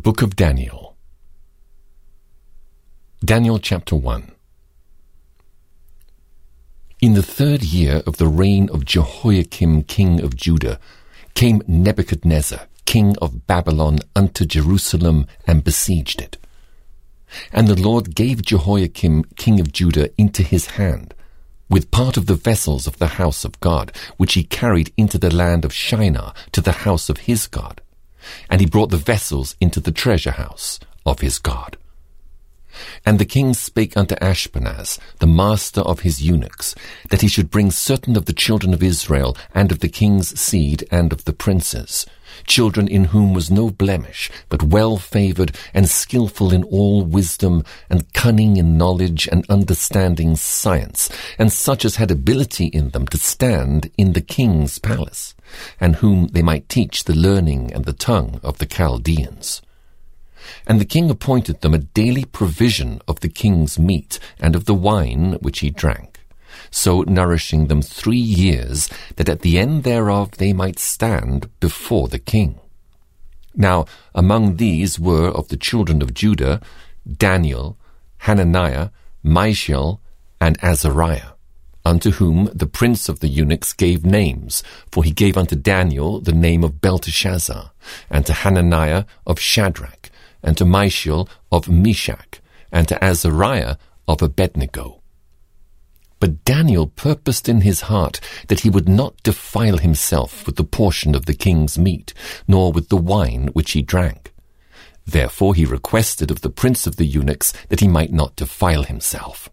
Book of Daniel. Daniel chapter 1. In the 3rd year of the reign of Jehoiakim king of Judah came Nebuchadnezzar king of Babylon unto Jerusalem and besieged it. And the Lord gave Jehoiakim king of Judah into his hand, with part of the vessels of the house of God, which he carried into the land of Shinar to the house of his God. And he brought the vessels into the treasure house of his God. And the king spake unto Ashpenaz, the master of his eunuchs, that he should bring certain of the children of Israel, and of the king's seed, and of the princes, children in whom was no blemish, but well-favoured, and skillful in all wisdom, and cunning in knowledge, and understanding science, and such as had ability in them to stand in the king's palace, and whom they might teach the learning and the tongue of the Chaldeans. And the king appointed them a daily provision of the king's meat and of the wine which he drank, so nourishing them 3 years, that at the end thereof they might stand before the king. Now among these were of the children of Judah Daniel, Hananiah, Mishael, and Azariah, unto whom the prince of the eunuchs gave names, for he gave unto Daniel the name of Belteshazzar, and to Hananiah of Shadrach, and to Mishael of Meshach, and to Azariah of Abednego. But Daniel purposed in his heart that he would not defile himself with the portion of the king's meat, nor with the wine which he drank. Therefore he requested of the prince of the eunuchs that he might not defile himself.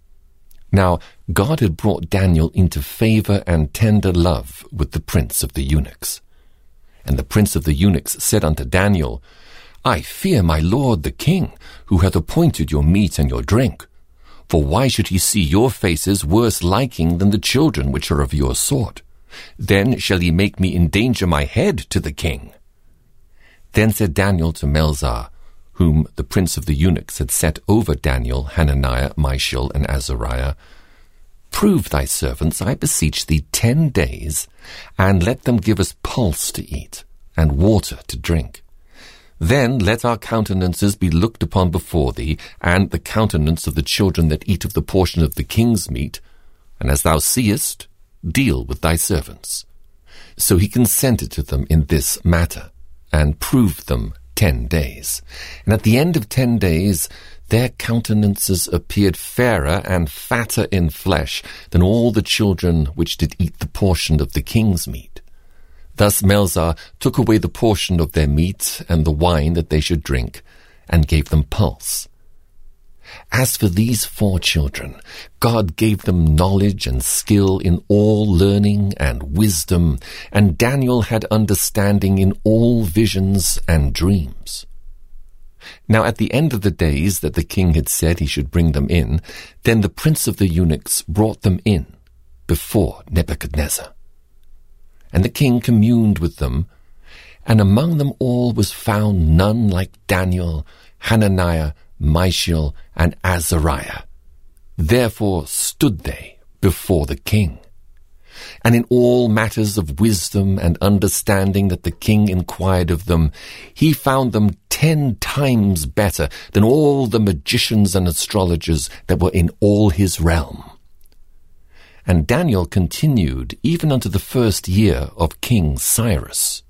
Now God had brought Daniel into favour and tender love with the prince of the eunuchs. And the prince of the eunuchs said unto Daniel, I fear my lord the king, who hath appointed your meat and your drink. For why should he see your faces worse liking than the children which are of your sort? Then shall he make me endanger my head to the king. Then said Daniel to Melzar, whom the prince of the eunuchs had set over Daniel, Hananiah, Mishael, and Azariah, Prove thy servants, I beseech thee, 10 days, and let them give us pulse to eat, and water to drink. Then let our countenances be looked upon before thee, and the countenance of the children that eat of the portion of the king's meat, and as thou seest, deal with thy servants. So he consented to them in this matter, and proved them 10 days. And at the end of 10 days, their countenances appeared fairer and fatter in flesh than all the children which did eat the portion of the king's meat. Thus Melzar took away the portion of their meat and the wine that they should drink, and gave them pulse. As for these 4 children, God gave them knowledge and skill in all learning and wisdom, and Daniel had understanding in all visions and dreams. Now at the end of the days that the king had said he should bring them in, then the prince of the eunuchs brought them in before Nebuchadnezzar. And the king communed with them, and among them all was found none like Daniel, Hananiah, Mishael, and Azariah. Therefore stood they before the king. And in all matters of wisdom and understanding that the king inquired of them, he found them 10 times better than all the magicians and astrologers that were in all his realm. And Daniel continued even unto the 1st year of King Cyrus.